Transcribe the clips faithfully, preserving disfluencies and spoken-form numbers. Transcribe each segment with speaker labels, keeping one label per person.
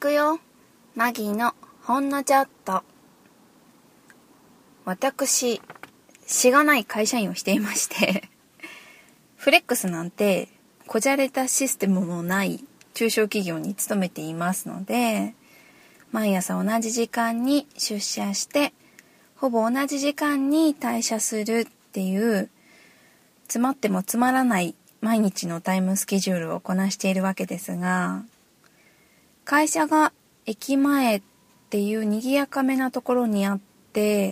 Speaker 1: くよ、マギーのほんのちょっと。私、しがない会社員をしていましてフレックスなんてこじゃれたシステムもない中小企業に勤めていますので、毎朝同じ時間に出社してほぼ同じ時間に退社するっていう詰まってもつまらない毎日のタイムスケジュールをこなしているわけですが、会社が駅前っていう賑やかめなところにあって、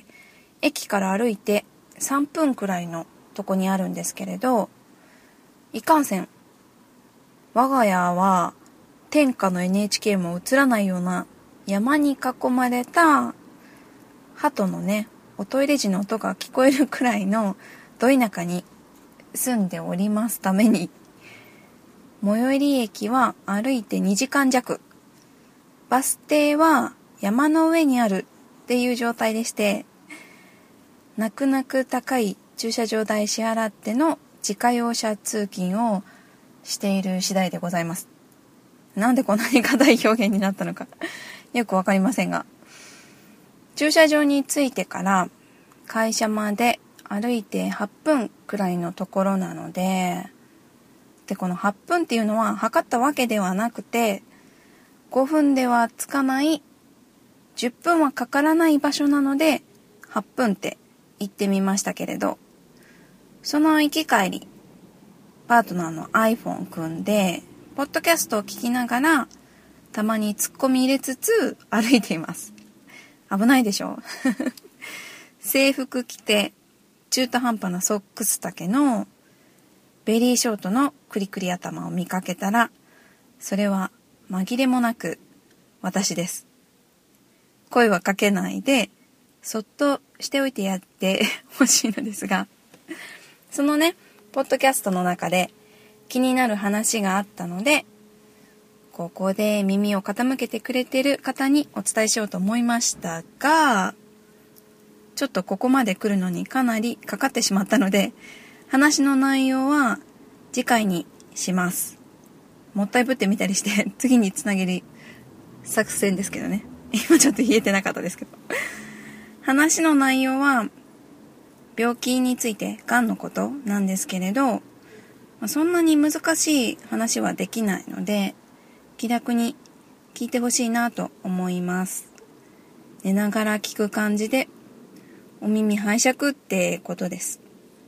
Speaker 1: 駅から歩いてさんぷんくらいのとこにあるんですけれど、いかんせん我が家は天下の エヌエイチケー も映らないような山に囲まれた鳩のねおトイレ時の音が聞こえるくらいのど田舎に住んでおりますために、最寄り駅は歩いてにじかんじゃく、バス停は山の上にあるっていう状態でして、泣く泣く高い駐車場代支払っての自家用車通勤をしている次第でございます。なんでこんなに硬い表現になったのかよくわかりませんが、駐車場に着いてから会社まで歩いてはっぷんくらいのところなので、でこのはっぷんっていうのは測ったわけではなくて、ごふんでは着かないじゅっぷんはかからない場所なのではっぷんって言ってみましたけれど、その行き帰りパートナーの iPhone 組んでポッドキャストを聞きながらたまにツッコミ入れつつ歩いています。危ないでしょ制服着て中途半端なソックス丈のベリーショートのクリクリ頭を見かけたら、それは紛れもなく私です。声はかけないでそっとしておいてやってほしいのですが、そのねポッドキャストの中で気になる話があったので、ここで耳を傾けてくれてる方にお伝えしようと思いましたが、ちょっとここまで来るのにかなりかかってしまったので、話の内容は次回にします。もったいぶってみたりして次につなげる作戦ですけどね。今ちょっと言えてなかったですけど話の内容は病気について、がんのことなんですけれど、そんなに難しい話はできないので気楽に聞いてほしいなと思います。寝ながら聞く感じでお耳拝借ってことです。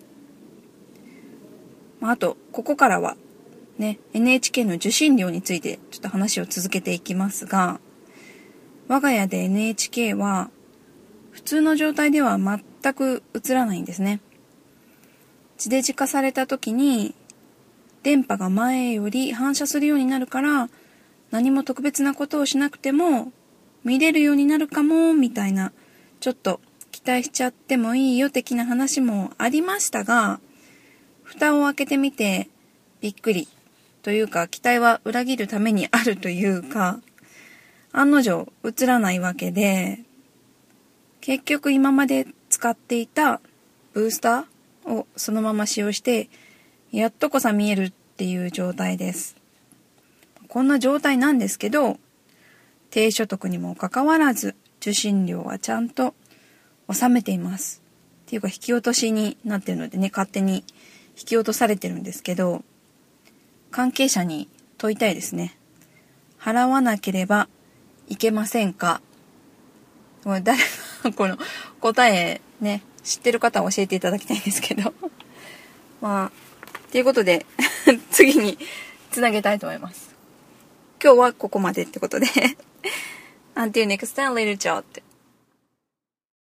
Speaker 1: あとここからはね エヌエイチケー の受信料についてちょっと話を続けていきますが、我が家で エヌエイチケー は普通の状態では全く映らないんですね。地デジ化された時に電波が前より反射するようになるから、何も特別なことをしなくても見れるようになるかもみたいな、ちょっと期待しちゃってもいいよ的な話もありましたが、蓋を開けてみてびっくりというか、期待は裏切るためにあるというか、案の定映らないわけで、結局今まで使っていたブースターをそのまま使用してやっとこさ見えるっていう状態です。こんな状態なんですけど、低所得にもかかわらず受信料はちゃんと納めています。っていうか引き落としになってるのでね、勝手に引き落とされてるんですけど、関係者に問いたいですね。払わなければいけませんか？これ誰がこの答えね知ってる方は教えていただきたいんですけどまあということで次につなげたいと思います。今日はここまでってことでUntil next time, little Joe.